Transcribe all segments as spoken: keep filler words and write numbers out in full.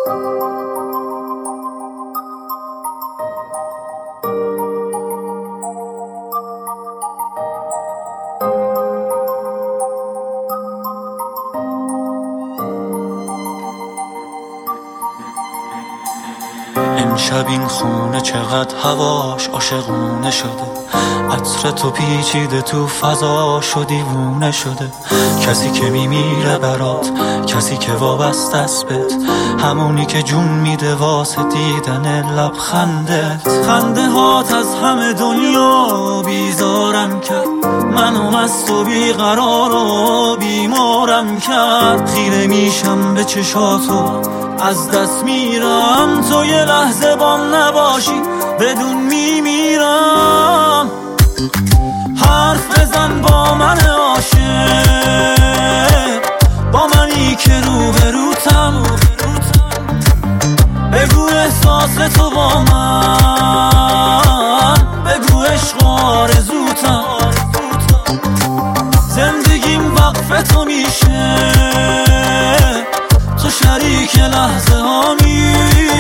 امشب این خونه چقدر هواش عاشقونه شده، عطر تو پیچیده تو فضا شو دیوونه شده. کسی که میمیره برات، کسی که وابسته است بهت، همونی که جون میده واسه دیدن لبخندت. خنده هات از همه دنیا بیزارم کرد، منو مست و بیقرار و بیمارم کرد. خیره میشم به چشاتو از دست میرم، تو یه لحظه بام نباشی بدون میمیرم. حرف بزن با من عاشق، با منی که روبروتم، بگو احساس تو با من، بگو عشق آرزوتم. زندگیم وقف تو میشه، تو شریک لحظه هامی،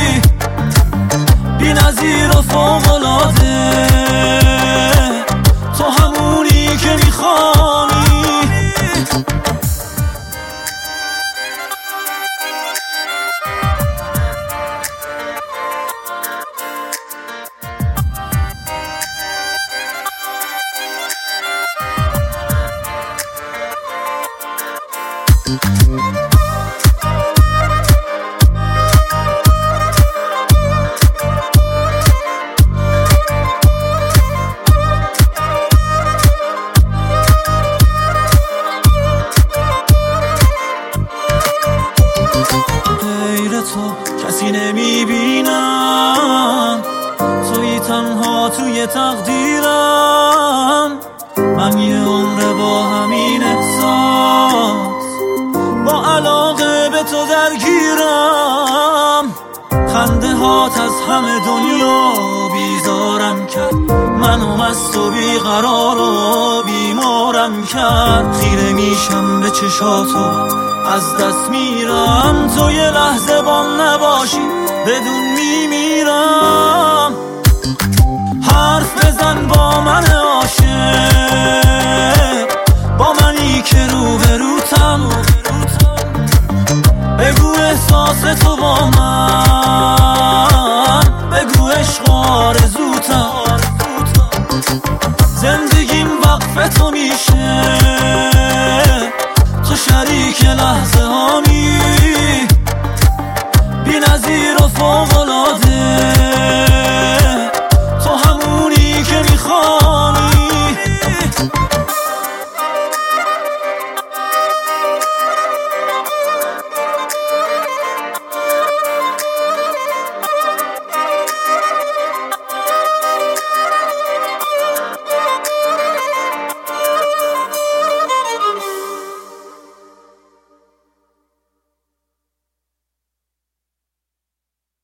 بی نظیر و فوق‌العاده، تو همونی که میخوانی. غیر تو کسی نمیبینم، توی تنها توی تقدیرم. من یه عمر با همین احساس، با علاقه به تو درگیرم. خنده هات از همه دنیا بیزارم کرد، منو مست و بیقرار و بیمارم کرد. خیره میشم به چشاتو از دست میرم، تو یه لحظه بام نباشی بدون میمیرم. حرف بزن با من عاشق، با منی که روبروتم، بگو احساس تو با من،